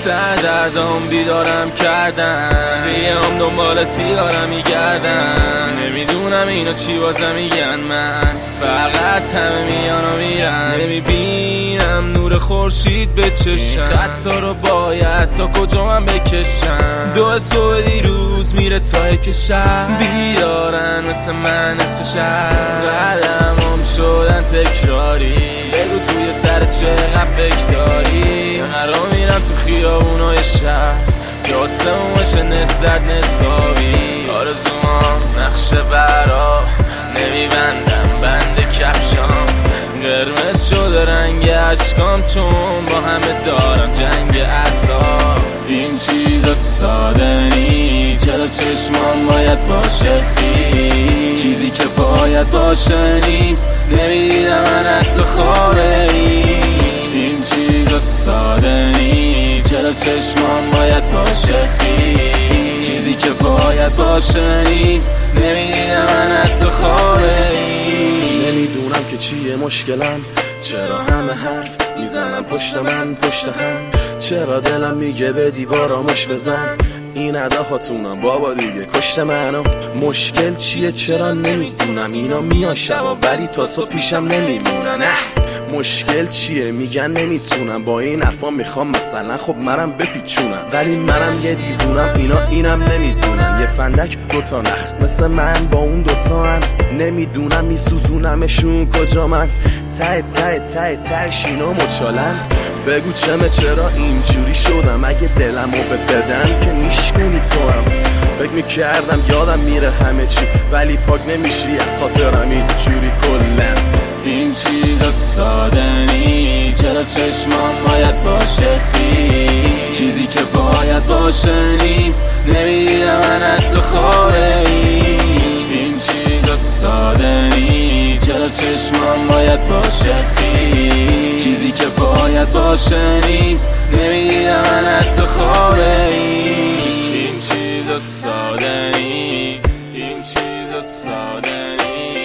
سردردام بیدارم کردن، هم دنبال سیگارم میگردن. نمیدونم اینا چی واسه میگن، من فقط همه میان و میرن. نمیبینم نور خورشید به چشم، خطا رو باید تا کجا من بکشم. دو صبح دیروز میره تا که شب بیدارن مثل من نصف شب. قدمم شدن تکراری، بگو توی سر چقدر فکر داری. قرار میرم تو خیابونای شهر که آسمونش نسابی. آرزوام نقشه برا نمیبندم بند کفشام، قرمز شده رنگ عشقام چون با همه دارم جنگ اعصاب. این چیزا ساده نی، چرا چشمان باید باشه خی؟ چیزی که باید باشه نیست، نمیدیدم من حتی خوابه این چیزا ساده نی، چرا چشمان باید باشه خی؟ چیزی که باید باشه نیست، نمیدیدم من حتی خوابه نمیدونم که چیه مشکلم، چرا همه حرف میزنن پشت من پشت هم. چرا دلم میگه به دیوارا مش بزن، این اداهاتونم بابا دیگه کشت منو. مشکل چیه چرا نمیدونم، اینا میان شبا ولی تا صبح پیشم نمیمونن. مشکل چیه میگن نمیتونم، با این حرفا میخوام مثلا خب منم بپیچونم. ولی منم یه دیوونم، اینا اینم نمیدونن. یه فندک دوتا نخ مثل من با اون دوتا هن. نمیدونم میسوزونمشون کجا، من ته ته ته تهش اینا مچالن. بگو چرا اینجوری شدم، اگه دلمو بدم که میشکنی تو هم. فکر میکردم یادم میره همه چی، ولی پاک نمیشی از خاطرم اینجوری کلن. این چیزا ساده نی، چرا چشمان باید باشه خی؟ چیزی که باید باشه نیست، نمیدیدم من حتی خوابه این چیزا ساده نی، چرا چشمان باید باشه خی؟ چیزی که باید باشه نیست، نمیدیدم من حتی خوابه این چیزا ساده نی، این چیزا ساده نی.